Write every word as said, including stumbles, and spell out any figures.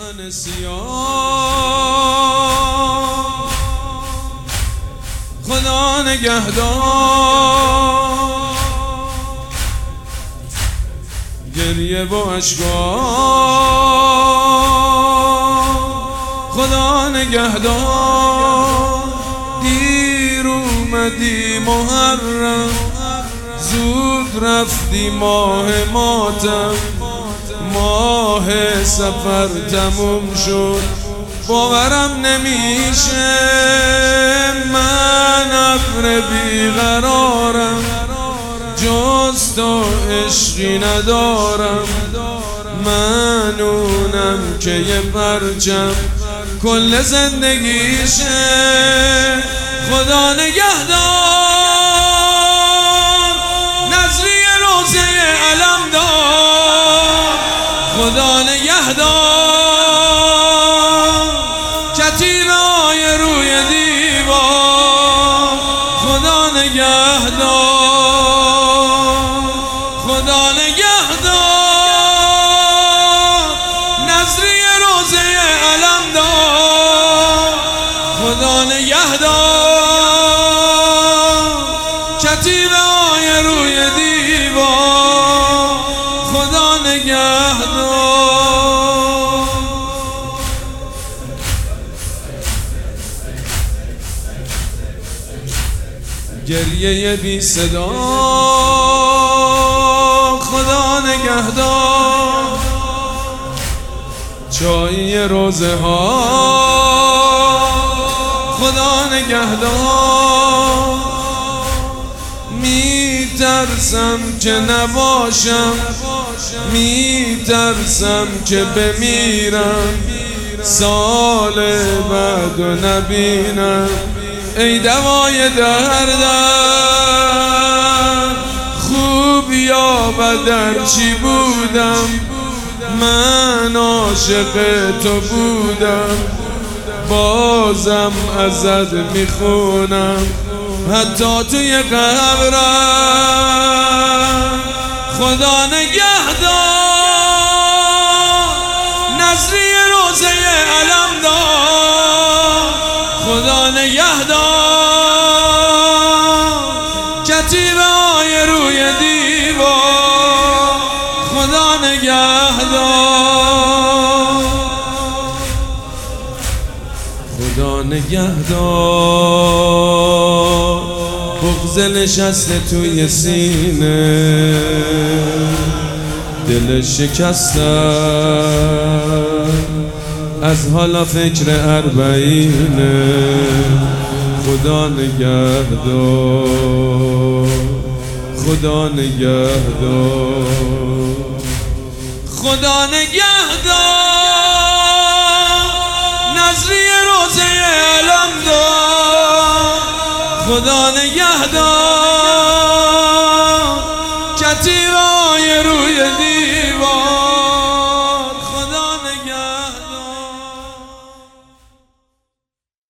دامن سیاه خدا نگهدار، گریه و اشکار خدا نگهدار. دیر اومدی محرم، زود رفتی ماه ماتم، ماه سفر تموم شد باورم نمیشه. من ابر بیقرارم، جز تو عشقی ندارم. من اونم که یه پرچم کل زندگیشه. خدا نگهدار، نظری روزه علم دار. خدا نگهدار، کتیبه‌های روی دیوار. خدا نگهدار، خدا نگهدار، نظری روزه علم دار. خدا نگهدار، کتیبه‌های روی دیوار. خدا نگهدار. گریه بی صدا خدا نگهدار. چایی روزه ها خدا نگهدار. میترسم که نباشم، میترسم که بمیرم، سال بعد و نبینم. ای دوای دردم، خوب یا بد چی بودم، من عاشق تو بودم. بازم ازت میخونم حتی توی قبرم. خدا نگهدار، نظری روزه علم دار. خدا نگهدار، کتیبه‌های روی دیوار. خدا نگهدار، خدا نگهدار. بغض نشسته توی سینه، دل شکستم از حالا فکر اربعینه. خدا نگهدار، خدا نگهدار، خدا نگهدار، نظری روزه علم دار. خدا نگهدار، کتیبه‌های